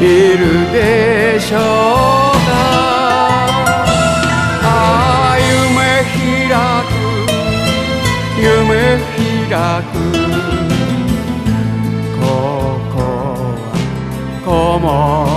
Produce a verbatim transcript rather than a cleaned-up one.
いるでしょうか。ああ夢開く夢開くここはこも